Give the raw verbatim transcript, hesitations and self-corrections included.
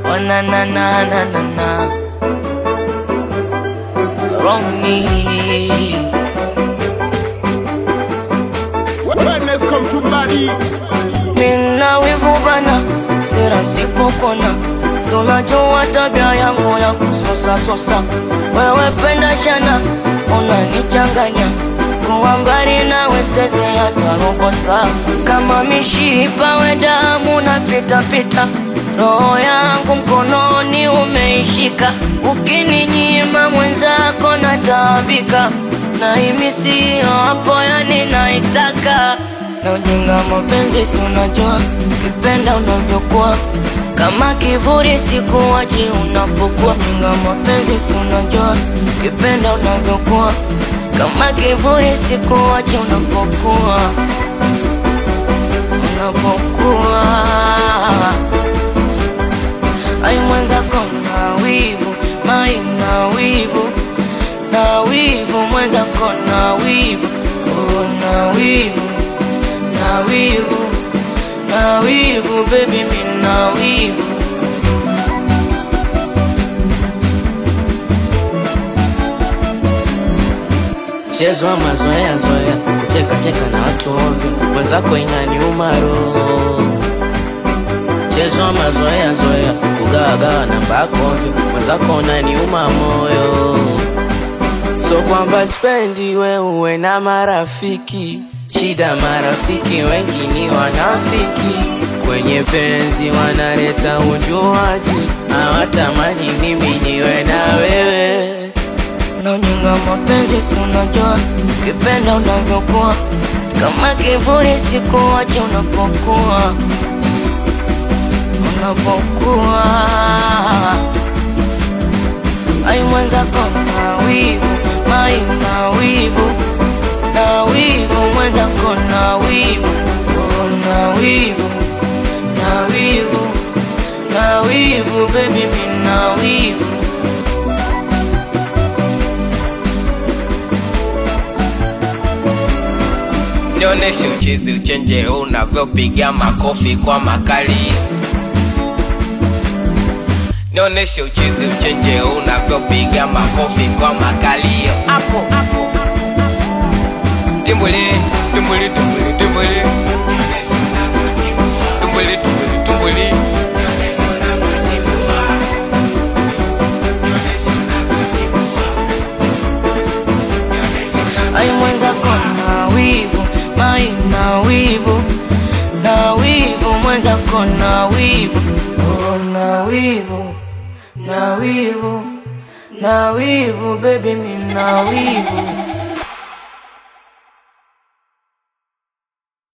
Oh na na na na na na Romy. Wellness come to body. Mina wivu bana, sira sipokona. Unajua tabia yangu ya kusosa sosa. Wewe penda shana, unanichanganya. Kuwa mbali nawe siwezi hata robo saa. Kama mishipa we damu napita pita. Roho yangu mkononi umeishika. Ukininyima mwenzako nataabika. Na himi siyo hapo yani naitaka. Na ujinga mapenzi si unajua, kipenda unavyokuwa. Kama kivuli sikuwachi unapokuwa. Ujinga mapenzi si unajua, kipenda unavyokuwa. Kama kivuli sikuwachi unapokuwa. Unapokuwa ai mwenzako na wivu, mai na wivu. Na wivu mwenzako na wivu. Oh na wivu, na wivu, na wivu baby mi na wivu. Chezo wa mazoea zoea, kucheka cheka na watu ovyo. Mwenzako inaniuma roho. Chezo wa mazoea zoea, kugawa gawa namba yako ovyo. Mwenzako unaniuma moyo. So kwamba spendi we uwe na marafiki. Shida marafiki wengi ni wanafiki. Kwenye penzi wanaleta ujuaji. Hawatamani mimi niwe na wewe. Na ujinga mapenzi si unajua, kipenda unavyokuwa. Kama kivuli sikuwachi unapokuwa. Unapokuwa ai mwenzako na wivu, mai na wivu. Na wivu mwenzako na wivu. Oh na wivu, na wivu, na wivu baby mi na wivu. Nioneshe uchizi uchenje unavyopiga makofi kwa makali. Nioneshe uchizi uchenje unavyopiga makofi kwa makali. Apo apo Timbuli, timbuli, timbuli, timbuli. Timbuli, timbuli, timbuli. ai mwenzako na wivu, mai na wivu. Na wivu mwenzako na wivu. Oh na wivu, na wivu, na wivu baby mi na wivu.